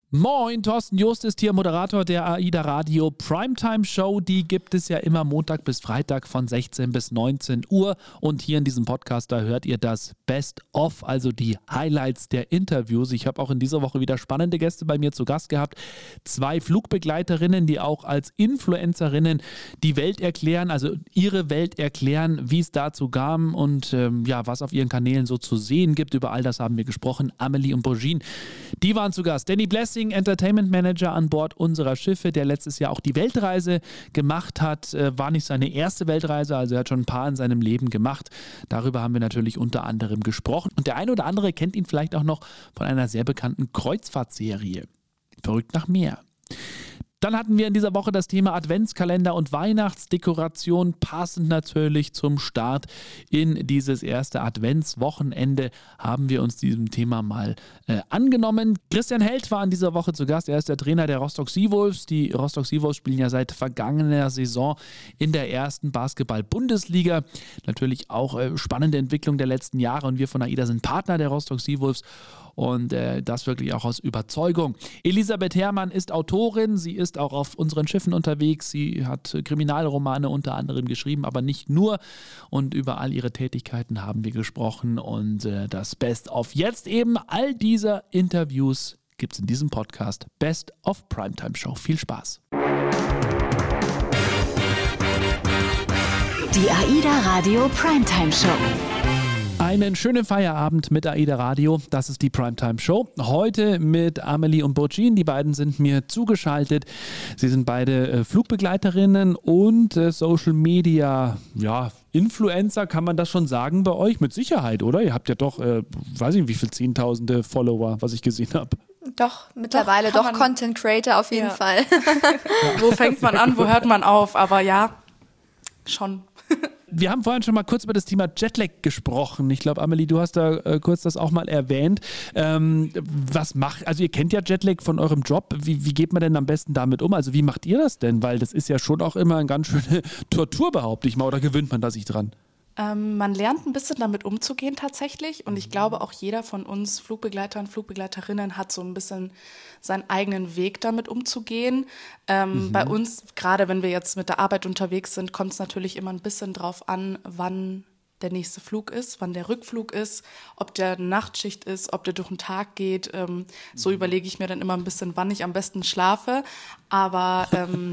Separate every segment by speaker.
Speaker 1: Moin, Thorsten Joost ist hier, Moderator der AIDA Radio Primetime Show. Die gibt es ja immer Montag bis Freitag von 16 bis 19 Uhr. Und hier in diesem Podcast, da hört ihr das Best of, also die Highlights der Interviews. Ich habe auch in dieser Woche wieder spannende Gäste bei mir zu Gast gehabt. 2 Flugbegleiterinnen, die auch als Influencerinnen die Welt erklären, also ihre Welt erklären, wie es dazu kam und was auf ihren Kanälen so zu sehen gibt. Über all das haben wir gesprochen. Amelie und Bourgine, die waren zu Gast. Danny Blessing, Entertainment Manager an Bord unserer Schiffe, der letztes Jahr auch die Weltreise gemacht hat. War nicht seine erste Weltreise, also er hat schon ein paar in seinem Leben gemacht. Darüber haben wir natürlich unter anderem gesprochen. Und der eine oder andere kennt ihn vielleicht auch noch von einer sehr bekannten Kreuzfahrtserie. Verrückt nach Meer. Dann hatten wir in dieser Woche das Thema Adventskalender und Weihnachtsdekoration, passend natürlich zum Start in dieses erste Adventswochenende haben wir uns diesem Thema mal angenommen. Christian Held war in dieser Woche zu Gast, er ist der Trainer der Rostock Seawolves. Die Rostock Seawolves spielen ja seit vergangener Saison in der ersten Basketball-Bundesliga. Natürlich auch spannende Entwicklung der letzten Jahre und wir von AIDA sind Partner der Rostock Seawolves. Und das wirklich auch aus Überzeugung. Elisabeth Herrmann ist Autorin, sie ist auch auf unseren Schiffen unterwegs, sie hat Kriminalromane unter anderem geschrieben, aber nicht nur. Und über all ihre Tätigkeiten haben wir gesprochen und das Best of jetzt eben all dieser Interviews gibt es in diesem Podcast Best of Primetime Show. Viel Spaß.
Speaker 2: Die AIDA Radio Primetime Show.
Speaker 1: Einen schönen Feierabend mit AIDA Radio, das ist die Primetime Show. Heute mit Amelie und Bourgine, die beiden sind mir zugeschaltet. Sie sind beide Flugbegleiterinnen und Social Media, Influencer, kann man das schon sagen bei euch? Mit Sicherheit, oder? Ihr habt ja doch, weiß ich nicht, wie viele Zehntausende Follower, was ich gesehen habe.
Speaker 3: Doch, mittlerweile doch Content Creator auf jeden Fall.
Speaker 4: Wo fängt man an, wo hört man auf? Aber ja, schon.
Speaker 1: Wir haben vorhin schon mal kurz über das Thema Jetlag gesprochen. Ich glaube, Amelie, du hast da kurz das auch mal erwähnt. Also ihr kennt ja Jetlag von eurem Job. Wie geht man denn am besten damit um? Also wie macht ihr das denn? Weil das ist ja schon auch immer eine ganz schöne Tortur, behaupte ich mal. Oder gewöhnt man da sich dran?
Speaker 4: Man lernt ein bisschen damit umzugehen tatsächlich. Und ich glaube, auch jeder von uns Flugbegleitern, Flugbegleiterinnen hat so ein bisschen seinen eigenen Weg damit umzugehen. Bei uns, gerade wenn wir jetzt mit der Arbeit unterwegs sind, kommt es natürlich immer ein bisschen drauf an, wann der nächste Flug ist, wann der Rückflug ist, ob der eine Nachtschicht ist, ob der durch den Tag geht. So überlege ich mir dann immer ein bisschen, wann ich am besten schlafe. Aber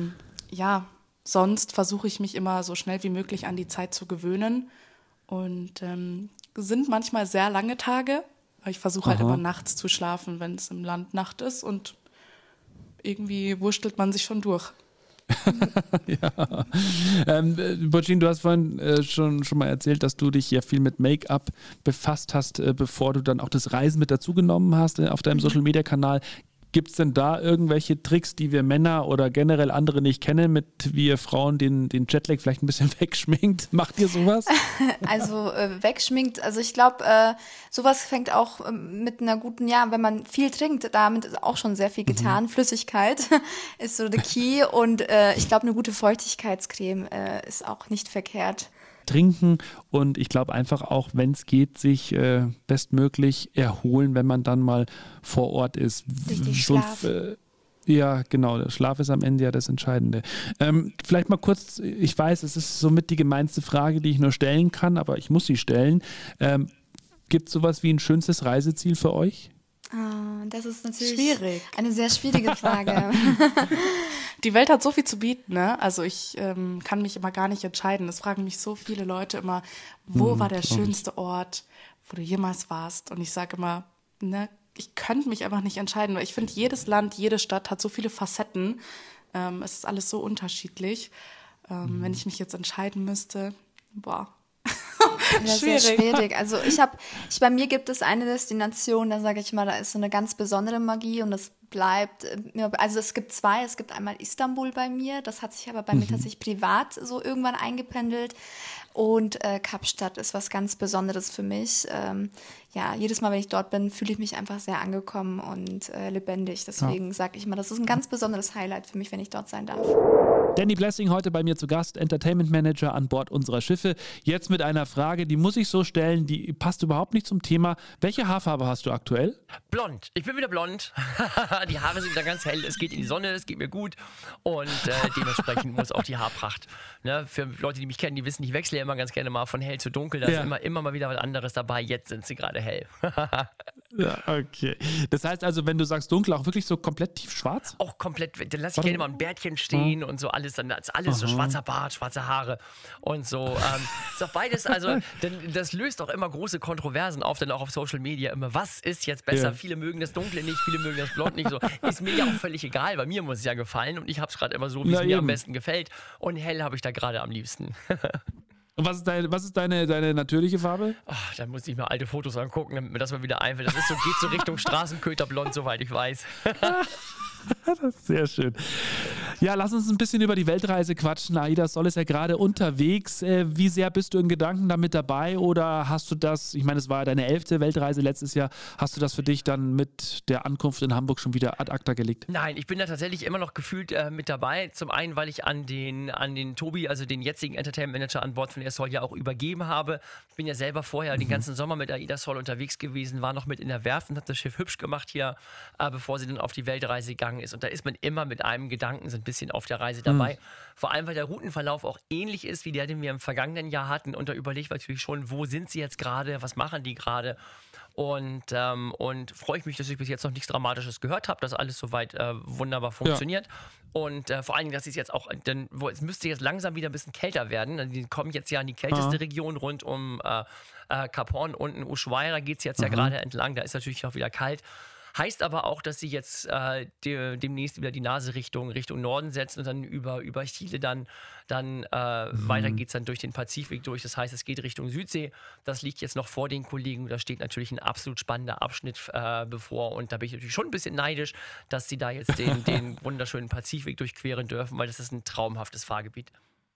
Speaker 4: sonst versuche ich mich immer so schnell wie möglich an die Zeit zu gewöhnen. Und sind manchmal sehr lange Tage. Aber ich versuche halt immer nachts zu schlafen, wenn es im Land Nacht ist. Und irgendwie wurstelt man sich schon durch.
Speaker 1: Ja. Bourgine, du hast vorhin schon mal erzählt, dass du dich ja viel mit Make-up befasst hast, bevor du dann auch das Reisen mit dazu genommen hast auf deinem Social-Media-Kanal. Gibt es denn da irgendwelche Tricks, die wir Männer oder generell andere nicht kennen, mit wie ihr Frauen den Jetlag vielleicht ein bisschen wegschminkt? Macht ihr sowas?
Speaker 3: Also wegschminkt, also ich glaube, sowas fängt auch mit einer guten, wenn man viel trinkt, damit ist auch schon sehr viel getan. Flüssigkeit ist so the key und ich glaube, eine gute Feuchtigkeitscreme ist auch nicht verkehrt.
Speaker 1: Trinken und ich glaube einfach auch, wenn es geht, sich bestmöglich erholen, wenn man dann mal vor Ort ist.
Speaker 3: Richtig Schlaf.
Speaker 1: Ja, genau, der Schlaf ist am Ende ja das Entscheidende. Vielleicht mal kurz, ich weiß, es ist somit die gemeinste Frage, die ich nur stellen kann, aber ich muss sie stellen. Gibt es sowas wie ein schönstes Reiseziel für euch?
Speaker 3: Das ist natürlich
Speaker 4: schwierig.
Speaker 3: Eine sehr schwierige Frage.
Speaker 4: Die Welt hat so viel zu bieten, ne? Also ich kann mich immer gar nicht entscheiden. Es fragen mich so viele Leute immer, wo war der schönste Ort, wo du jemals warst? Und ich sage immer, ich könnte mich einfach nicht entscheiden, weil ich finde, jedes Land, jede Stadt hat so viele Facetten. Es ist alles so unterschiedlich. Wenn ich mich jetzt entscheiden müsste,
Speaker 3: Sehr schwierig. Also bei mir gibt es eine Destination, da sage ich mal, da ist so eine ganz besondere Magie und das bleibt, also es gibt 2, es gibt einmal Istanbul bei mir, das hat sich aber bei mir tatsächlich privat so irgendwann eingependelt und Kapstadt ist was ganz Besonderes für mich. Jedes Mal, wenn ich dort bin, fühle ich mich einfach sehr angekommen und lebendig, deswegen sage ich mal, das ist ein ganz besonderes Highlight für mich, wenn ich dort sein darf.
Speaker 1: Danny Blessing heute bei mir zu Gast, Entertainment Manager an Bord unserer Schiffe. Jetzt mit einer Frage, die muss ich so stellen, die passt überhaupt nicht zum Thema. Welche Haarfarbe hast du aktuell?
Speaker 5: Blond. Ich bin wieder blond. Die Haare sind wieder ganz hell. Es geht in die Sonne, es geht mir gut. Und dementsprechend muss auch die Haarpracht. Ne? Für Leute, die mich kennen, die wissen, ich wechsle ja immer ganz gerne mal von hell zu dunkel. Da ist immer mal wieder was anderes dabei. Jetzt sind sie gerade hell.
Speaker 1: Ja, okay. Das heißt also, wenn du sagst dunkel, auch wirklich so komplett tiefschwarz?
Speaker 5: Auch komplett. Dann lasse ich gerne mal ein Bärtchen stehen und so alles. Dann ist alles so schwarzer Bart, schwarze Haare und so. Ist auch beides, also das löst auch immer große Kontroversen auf, dann auch auf Social Media immer. Was ist jetzt besser? Ja. Viele mögen das Dunkle nicht, viele mögen das Blond nicht. So. Ist mir ja auch völlig egal. Bei mir muss es ja gefallen und ich habe es gerade immer so, wie es mir am besten gefällt. Und hell habe ich da gerade am liebsten.
Speaker 1: Und was ist deine natürliche Farbe?
Speaker 5: Ach, da muss ich mir alte Fotos angucken, damit mir das mal wieder einfällt. Das ist so, geht so Richtung Straßenköterblond, soweit ich weiß.
Speaker 1: Das ist sehr schön. Ja, lass uns ein bisschen über die Weltreise quatschen. AIDA Sol ist ja gerade unterwegs. Wie sehr bist du in Gedanken damit dabei oder hast du das, ich meine, es war ja deine 11. Weltreise letztes Jahr, hast du das für dich dann mit der Ankunft in Hamburg schon wieder ad acta gelegt?
Speaker 5: Nein, ich bin da tatsächlich immer noch gefühlt mit dabei. Zum einen, weil ich an den Tobi, also den jetzigen Entertainment Manager an Bord von AIDA Sol ja auch übergeben habe. Ich bin ja selber vorher den ganzen Sommer mit AIDA Sol unterwegs gewesen, war noch mit in der Werft und habe das Schiff hübsch gemacht hier, bevor sie dann auf die Weltreise gegangen ist. Und da ist man immer mit einem Gedanken so ein bisschen auf der Reise dabei. Vor allem, weil der Routenverlauf auch ähnlich ist, wie der, den wir im vergangenen Jahr hatten. Und da überlegt man natürlich schon, wo sind sie jetzt gerade, was machen die gerade? Und freue ich mich, dass ich bis jetzt noch nichts Dramatisches gehört habe, dass alles soweit wunderbar funktioniert. Ja. Und vor allen Dingen, dass es jetzt auch, es müsste jetzt langsam wieder ein bisschen kälter werden. Die kommen jetzt ja in die kälteste Region rund um Cap Horn und in Ushuaia geht es jetzt ja gerade entlang. Da ist natürlich auch wieder kalt. Heißt aber auch, dass sie jetzt demnächst wieder die Nase Richtung Norden setzen und dann über Chile dann weiter geht es dann durch den Pazifik durch. Das heißt, es geht Richtung Südsee. Das liegt jetzt noch vor den Kollegen. Da steht natürlich ein absolut spannender Abschnitt bevor. Und da bin ich natürlich schon ein bisschen neidisch, dass sie da jetzt den wunderschönen Pazifik durchqueren dürfen, weil das ist ein traumhaftes Fahrgebiet.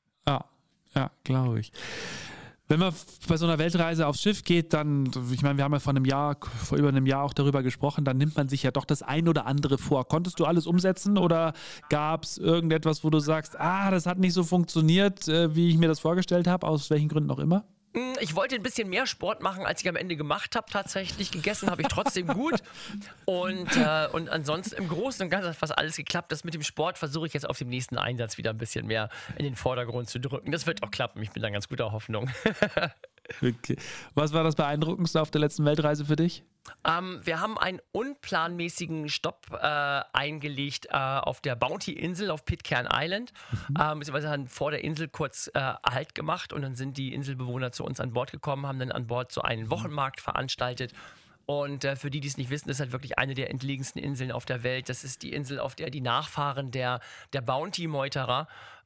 Speaker 1: Ja, glaube ich. Wenn man bei so einer Weltreise aufs Schiff geht, dann, ich meine, wir haben ja vor über einem Jahr auch darüber gesprochen, dann nimmt man sich ja doch das ein oder andere vor. Konntest du alles umsetzen oder gab es irgendetwas, wo du sagst, das hat nicht so funktioniert, wie ich mir das vorgestellt habe, aus welchen Gründen auch immer?
Speaker 5: Ich wollte ein bisschen mehr Sport machen, als ich am Ende gemacht habe. Tatsächlich gegessen habe ich trotzdem gut. Und ansonsten im Großen und Ganzen hat fast alles geklappt. Das mit dem Sport versuche ich jetzt auf dem nächsten Einsatz wieder ein bisschen mehr in den Vordergrund zu drücken. Das wird auch klappen. Ich bin da ganz guter Hoffnung.
Speaker 1: Okay. Was war das Beeindruckendste auf der letzten Weltreise für dich?
Speaker 5: Wir haben einen unplanmäßigen Stopp eingelegt auf der Bounty-Insel auf Pitcairn Island. Beziehungsweise haben vor der Insel kurz Halt gemacht und dann sind die Inselbewohner zu uns an Bord gekommen, haben dann an Bord so einen Wochenmarkt veranstaltet. Und für die es nicht wissen, ist halt wirklich eine der entlegensten Inseln auf der Welt. Das ist die Insel, auf der die Nachfahren der Bounty-Meuterer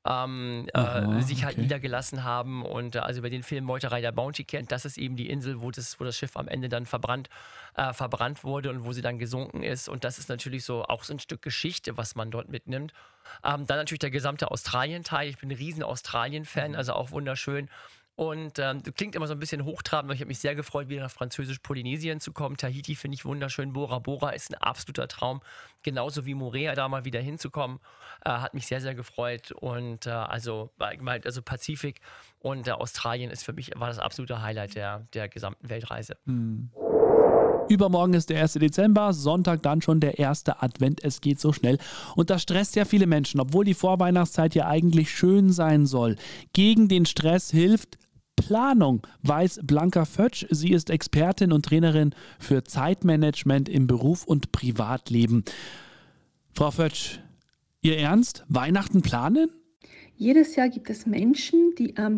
Speaker 5: sich halt niedergelassen haben und also über den Film Meuterei der Bounty kennt, das ist eben die Insel, wo das Schiff am Ende dann verbrannt wurde und wo sie dann gesunken ist und das ist natürlich so auch so ein Stück Geschichte, was man dort mitnimmt. Dann natürlich der gesamte Australien-Teil, ich bin ein riesen Australien-Fan, also auch wunderschön. Und klingt immer so ein bisschen hochtrabend, weil ich habe mich sehr gefreut, wieder nach Französisch-Polynesien zu kommen. Tahiti finde ich wunderschön. Bora Bora ist ein absoluter Traum. Genauso wie Moorea da mal wieder hinzukommen. Hat mich sehr, sehr gefreut. Und also Pazifik und Australien ist für mich war das absolute Highlight der gesamten Weltreise.
Speaker 1: Übermorgen ist der 1. Dezember, Sonntag dann schon der erste Advent. Es geht so schnell. Und das stresst ja viele Menschen, obwohl die Vorweihnachtszeit ja eigentlich schön sein soll. Gegen den Stress hilft Planung, weiß Blanca Fötsch. Sie ist Expertin und Trainerin für Zeitmanagement im Beruf und Privatleben. Frau Fötsch, Ihr Ernst? Weihnachten planen?
Speaker 6: Jedes Jahr gibt es Menschen, die am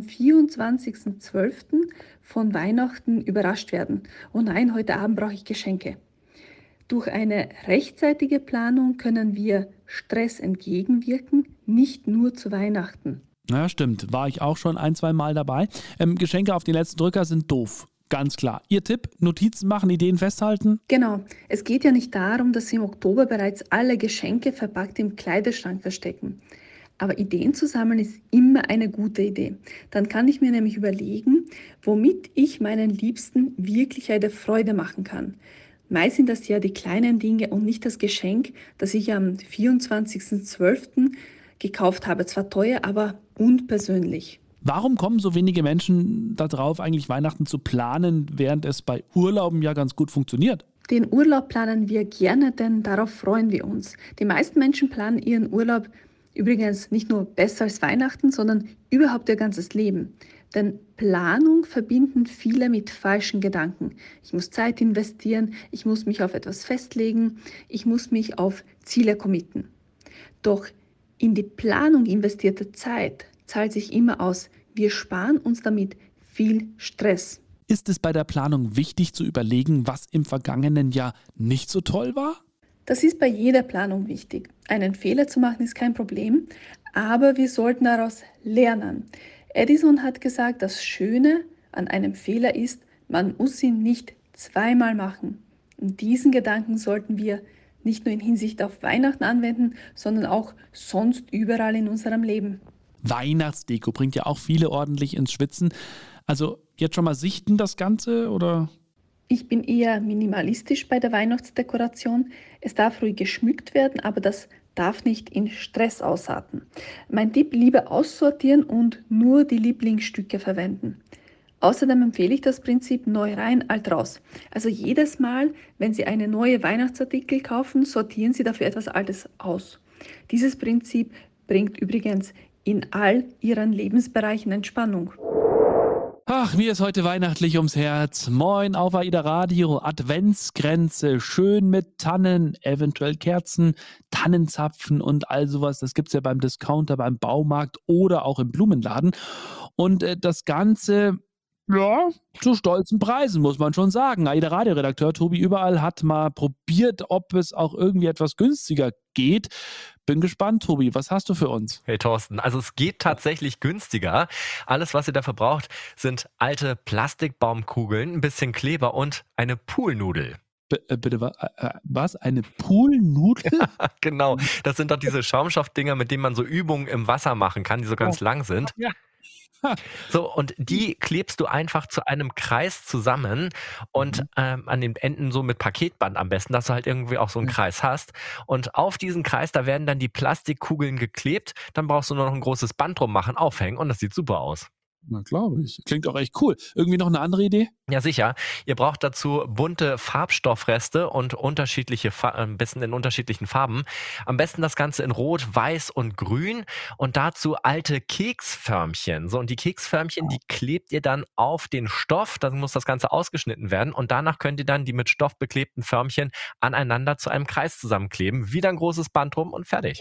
Speaker 6: 24.12. von Weihnachten überrascht werden. Oh nein, heute Abend brauche ich Geschenke. Durch eine rechtzeitige Planung können wir Stress entgegenwirken, nicht nur zu Weihnachten.
Speaker 1: Ja, stimmt. War ich auch schon 1-2 Mal dabei. Geschenke auf den letzten Drücker sind doof. Ganz klar. Ihr Tipp? Notizen machen, Ideen festhalten?
Speaker 6: Genau. Es geht ja nicht darum, dass Sie im Oktober bereits alle Geschenke verpackt im Kleiderschrank verstecken. Aber Ideen zu sammeln ist immer eine gute Idee. Dann kann ich mir nämlich überlegen, womit ich meinen Liebsten wirklich eine Freude machen kann. Meist sind das ja die kleinen Dinge und nicht das Geschenk, das ich am 24.12. gekauft habe. Zwar teuer, aber unpersönlich.
Speaker 1: Warum kommen so wenige Menschen darauf, eigentlich Weihnachten zu planen, während es bei Urlauben ja ganz gut funktioniert?
Speaker 6: Den Urlaub planen wir gerne, denn darauf freuen wir uns. Die meisten Menschen planen ihren Urlaub übrigens nicht nur besser als Weihnachten, sondern überhaupt ihr ganzes Leben. Denn Planung verbinden viele mit falschen Gedanken. Ich muss Zeit investieren, ich muss mich auf etwas festlegen, ich muss mich auf Ziele committen. Doch in die Planung investierte Zeit zahlt sich immer aus. Wir sparen uns damit viel Stress.
Speaker 1: Ist es bei der Planung wichtig zu überlegen, was im vergangenen Jahr nicht so toll war?
Speaker 6: Das ist bei jeder Planung wichtig. Einen Fehler zu machen ist kein Problem, aber wir sollten daraus lernen. Edison hat gesagt, das Schöne an einem Fehler ist, man muss ihn nicht zweimal machen. Und diesen Gedanken sollten wir nicht nur in Hinsicht auf Weihnachten anwenden, sondern auch sonst überall in unserem Leben.
Speaker 1: Weihnachtsdeko bringt ja auch viele ordentlich ins Schwitzen. Also jetzt schon mal sichten das Ganze oder?
Speaker 6: Ich bin eher minimalistisch bei der Weihnachtsdekoration. Es darf ruhig geschmückt werden, aber das darf nicht in Stress ausarten. Mein Tipp: lieber aussortieren und nur die Lieblingsstücke verwenden. Außerdem empfehle ich das Prinzip neu rein, alt raus. Also jedes Mal, wenn Sie eine neue Weihnachtsartikel kaufen, sortieren Sie dafür etwas Altes aus. Dieses Prinzip bringt übrigens in all Ihren Lebensbereichen Entspannung.
Speaker 1: Ach, mir ist heute weihnachtlich ums Herz. Moin auf AIDA Radio, Adventsgrenze, schön mit Tannen, eventuell Kerzen, Tannenzapfen und all sowas. Das gibt's ja beim Discounter, beim Baumarkt oder auch im Blumenladen. Und das Ganze, ja, zu stolzen Preisen, muss man schon sagen. AIDA Radio-Redakteur Tobi Überall hat mal probiert, ob es auch irgendwie etwas günstiger geht. Bin gespannt, Tobi, was hast du für uns?
Speaker 7: Hey Thorsten, also es geht tatsächlich günstiger. Alles, was ihr dafür braucht, sind alte Plastikbaumkugeln, ein bisschen Kleber und eine Poolnudel.
Speaker 1: Bitte, was? Eine Poolnudel?
Speaker 7: Genau, das sind doch diese Schaumstoffdinger, mit denen man so Übungen im Wasser machen kann, die so ganz lang sind.
Speaker 1: Ja.
Speaker 7: So, und die klebst du einfach zu einem Kreis zusammen und an den Enden so mit Paketband am besten, dass du halt irgendwie auch so einen Kreis hast. Und auf diesen Kreis, da werden dann die Plastikkugeln geklebt. Dann brauchst du nur noch ein großes Band drum machen, aufhängen und das sieht super aus.
Speaker 1: Na, glaube ich. Klingt auch echt cool. Irgendwie noch eine andere Idee?
Speaker 7: Ja, sicher. Ihr braucht dazu bunte Farbstoffreste und ein bisschen in unterschiedlichen Farben. Am besten das Ganze in Rot, Weiß und Grün und dazu alte Keksförmchen. So, und die Keksförmchen, die klebt ihr dann auf den Stoff. Dann muss das Ganze ausgeschnitten werden und danach könnt ihr dann die mit Stoff beklebten Förmchen aneinander zu einem Kreis zusammenkleben. Wieder ein großes Band drum und fertig.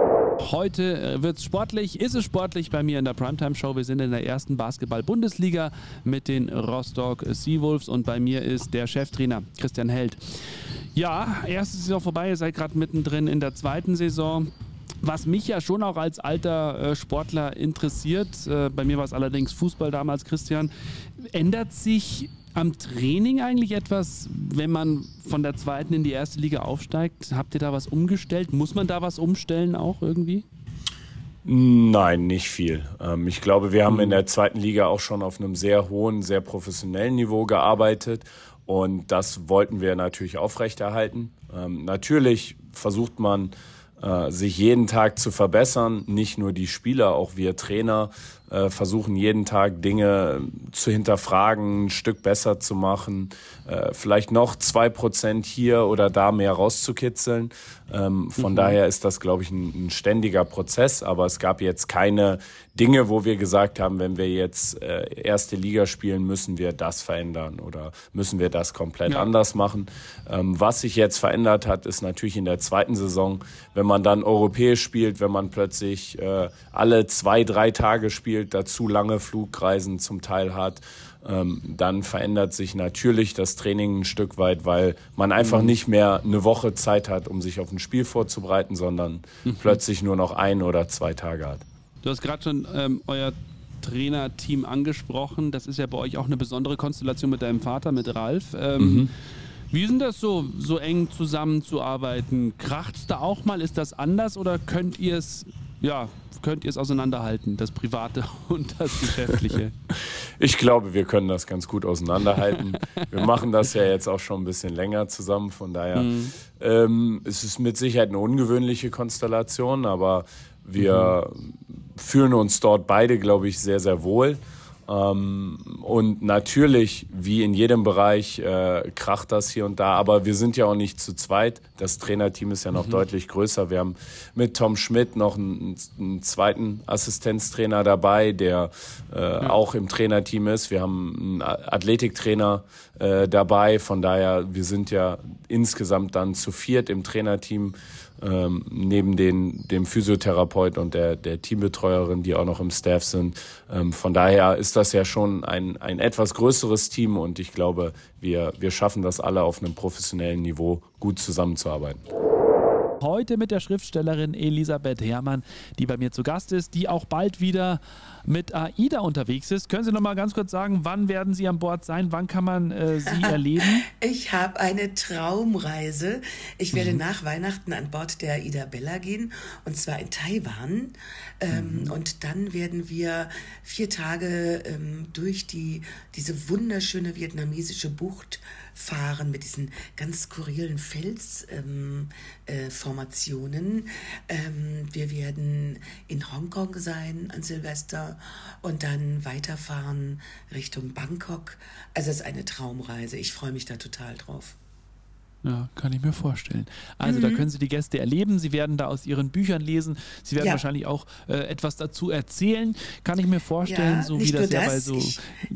Speaker 1: Heute wird es sportlich, ist es sportlich bei mir in der Primetime-Show. Wir sind in der ersten Basketball-Bundesliga mit den Rostock Seawolves und bei mir ist der Cheftrainer Christian Held. Ja, erste Saison vorbei, ihr seid gerade mittendrin in der zweiten Saison. Was mich ja schon auch als alter Sportler interessiert, bei mir war es allerdings Fußball damals, Christian, ändert sich am Training eigentlich etwas, wenn man von der zweiten in die erste Liga aufsteigt? Habt ihr da was umgestellt? Muss man da was umstellen auch irgendwie?
Speaker 8: Nein, nicht viel. Ich glaube, wir haben in der zweiten Liga auch schon auf einem sehr hohen, sehr professionellen Niveau gearbeitet und das wollten wir natürlich aufrechterhalten. Natürlich versucht man, sich jeden Tag zu verbessern, nicht nur die Spieler, auch wir Trainer versuchen jeden Tag Dinge zu hinterfragen, ein Stück besser zu machen, vielleicht noch 2% hier oder da mehr rauszukitzeln. Von daher ist das, glaube ich, ein ständiger Prozess, aber es gab jetzt keine Dinge, wo wir gesagt haben, wenn wir jetzt erste Liga spielen, müssen wir das verändern oder müssen wir das komplett anders machen. Was sich jetzt verändert hat, ist natürlich in der zweiten Saison, wenn man dann europäisch spielt, wenn man plötzlich alle 2-3 Tage spielt, dazu lange Flugreisen zum Teil hat, dann verändert sich natürlich das Training ein Stück weit, weil man einfach nicht mehr eine Woche Zeit hat, um sich auf ein Spiel vorzubereiten, sondern plötzlich nur noch 1 oder 2 Tage hat.
Speaker 1: Du hast gerade schon euer Trainerteam angesprochen. Das ist ja bei euch auch eine besondere Konstellation mit deinem Vater, mit Ralf. Wie ist denn das so eng zusammenzuarbeiten? Kracht's da auch mal? Ist das anders oder könnt ihr es auseinanderhalten, das Private und das Geschäftliche?
Speaker 8: Ich glaube, wir können das ganz gut auseinanderhalten. Wir machen das ja jetzt auch schon ein bisschen länger zusammen, von daher es ist mit Sicherheit eine ungewöhnliche Konstellation, aber Wir fühlen uns dort beide, glaube ich, sehr, sehr wohl. Und natürlich, wie in jedem Bereich, kracht das hier und da. Aber wir sind ja auch nicht zu zweit. Das Trainerteam ist ja noch deutlich größer. Wir haben mit Tom Schmidt noch einen zweiten Assistenztrainer dabei, der auch im Trainerteam ist. Wir haben einen Athletiktrainer dabei. Von daher, wir sind ja insgesamt dann zu viert im Trainerteam. Neben dem Physiotherapeut und der Teambetreuerin, die auch noch im Staff sind. Von daher ist das ja schon ein etwas größeres Team und ich glaube, wir schaffen das alle auf einem professionellen Niveau gut zusammenzuarbeiten.
Speaker 1: Heute mit der Schriftstellerin Elisabeth Herrmann, die bei mir zu Gast ist, die auch bald wieder mit AIDA unterwegs ist. Können Sie noch mal ganz kurz sagen, wann werden Sie an Bord sein? Wann kann man Sie erleben?
Speaker 9: Ich habe eine Traumreise. Ich werde nach Weihnachten an Bord der AIDA Bella gehen, und zwar in Taiwan. Und dann werden wir 4 Tage durch diese wunderschöne vietnamesische Bucht fahren mit diesen ganz skurrilen Felsformationen. Wir werden in Hongkong sein an Silvester und dann weiterfahren Richtung Bangkok. Also es ist eine Traumreise. Ich freue mich da total drauf.
Speaker 1: Ja, kann ich mir vorstellen. Also da können Sie die Gäste erleben, Sie werden da aus Ihren Büchern lesen, Sie werden wahrscheinlich auch etwas dazu erzählen, kann ich mir vorstellen, so wie das ja bei so...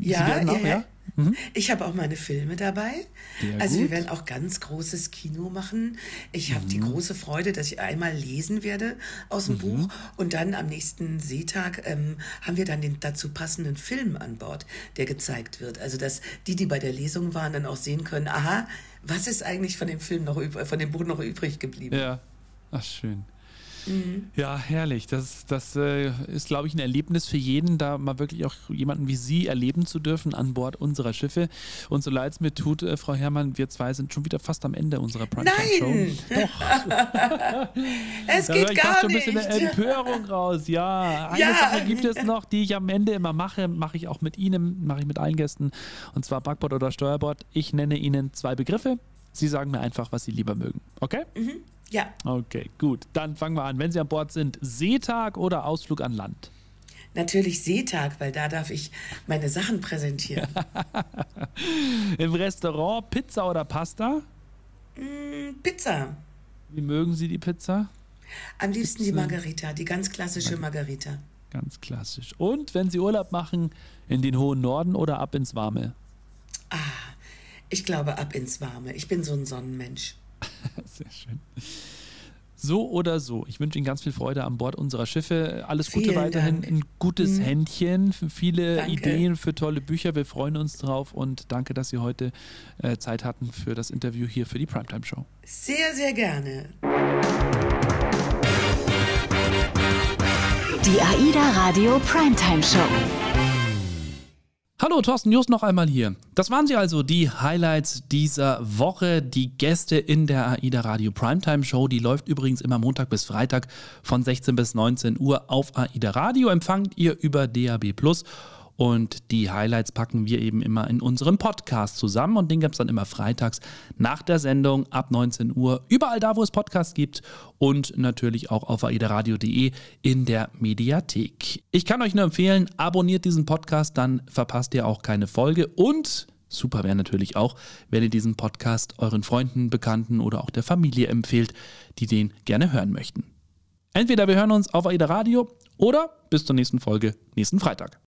Speaker 9: Ich habe auch meine Filme dabei. Also wir werden auch ganz großes Kino machen. Ich habe die große Freude, dass ich einmal lesen werde aus dem Buch und dann am nächsten Seetag haben wir dann den dazu passenden Film an Bord, der gezeigt wird. Also dass die bei der Lesung waren, dann auch sehen können, aha, was ist eigentlich von dem Film von dem Buch noch übrig geblieben?
Speaker 1: Ja, ach schön. Ja, herrlich. Das ist, glaube ich, ein Erlebnis für jeden, da mal wirklich auch jemanden wie Sie erleben zu dürfen an Bord unserer Schiffe. Und so leid es mir tut, Frau Herrmann, wir zwei sind schon wieder fast am Ende unserer Primetime-Show.
Speaker 9: Nein!
Speaker 1: Doch.
Speaker 9: Es geht gar nicht.
Speaker 1: Da höre ich fast schon ein bisschen eine Empörung raus. Ja, eine Sache gibt es noch, die ich am Ende immer mache ich auch mit Ihnen, mache ich mit allen Gästen. Und zwar Backbord oder Steuerbord. Ich nenne Ihnen 2 Begriffe. Sie sagen mir einfach, was Sie lieber mögen. Okay?
Speaker 9: Ja.
Speaker 1: Okay, gut. Dann fangen wir an. Wenn Sie an Bord sind, Seetag oder Ausflug an Land?
Speaker 9: Natürlich Seetag, weil da darf ich meine Sachen präsentieren.
Speaker 1: Im Restaurant Pizza oder Pasta?
Speaker 9: Pizza.
Speaker 1: Wie mögen Sie die Pizza?
Speaker 9: Am liebsten die Margarita, die ganz klassische Margarita.
Speaker 1: Ganz klassisch. Und wenn Sie Urlaub machen, in den hohen Norden oder ab ins Warme?
Speaker 9: Ich glaube ab ins Warme. Ich bin so ein Sonnenmensch.
Speaker 1: Sehr schön. So oder so, ich wünsche Ihnen ganz viel Freude an Bord unserer Schiffe. Alles Gute weiterhin, ein gutes Händchen, für viele Ideen, für tolle Bücher. Wir freuen uns drauf und danke, dass Sie heute Zeit hatten für das Interview hier für die Primetime Show.
Speaker 9: Sehr, sehr gerne.
Speaker 2: Die AIDA Radio Primetime Show.
Speaker 1: Hallo, Thorsten Just noch einmal hier. Das waren sie also, die Highlights dieser Woche. Die Gäste in der AIDA Radio Primetime Show, die läuft übrigens immer Montag bis Freitag von 16 bis 19 Uhr auf AIDA Radio. Empfangt ihr über DAB+. Und die Highlights packen wir eben immer in unserem Podcast zusammen und den gibt es dann immer freitags nach der Sendung ab 19 Uhr. Überall da, wo es Podcasts gibt und natürlich auch auf aidaradio.de in der Mediathek. Ich kann euch nur empfehlen, abonniert diesen Podcast, dann verpasst ihr auch keine Folge und super wäre natürlich auch, wenn ihr diesen Podcast euren Freunden, Bekannten oder auch der Familie empfehlt, die den gerne hören möchten. Entweder wir hören uns auf AIDA Radio oder bis zur nächsten Folge nächsten Freitag.